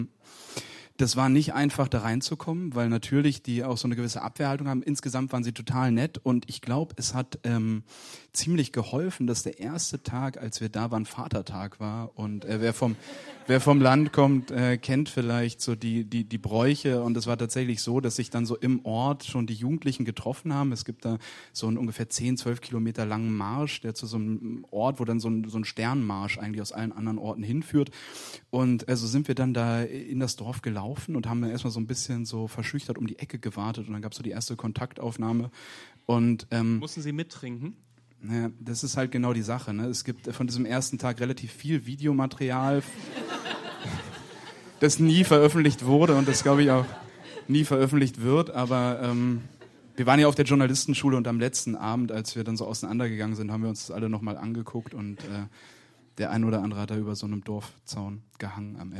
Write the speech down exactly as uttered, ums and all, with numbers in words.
Das war nicht einfach, da reinzukommen, weil natürlich die auch so eine gewisse Abwehrhaltung haben. Insgesamt waren sie total nett und ich glaube, es hat ähm, ziemlich geholfen, dass der erste Tag, als wir da waren, Vatertag war. Und äh, wer vom wer vom Land kommt, äh, kennt vielleicht so die die die Bräuche. Und es war tatsächlich so, dass sich dann so im Ort schon die Jugendlichen getroffen haben. Es gibt da so einen ungefähr zehn, zwölf Kilometer langen Marsch, der zu so einem Ort, wo dann so ein, so ein Sternmarsch eigentlich aus allen anderen Orten hinführt. Und also sind wir dann da in das Dorf gelaufen und haben dann erstmal so ein bisschen so verschüchtert um die Ecke gewartet. Und dann gab es so die erste Kontaktaufnahme. Und ähm, mussten Sie mittrinken? Naja, das ist halt genau die Sache. Ne? Es gibt von diesem ersten Tag relativ viel Videomaterial, das nie veröffentlicht wurde und das, glaube ich, auch nie veröffentlicht wird. Aber ähm, wir waren ja auf der Journalistenschule und am letzten Abend, als wir dann so auseinandergegangen sind, haben wir uns das alle nochmal angeguckt und äh, der ein oder andere hat da über so einem Dorfzaun gehangen am Ende.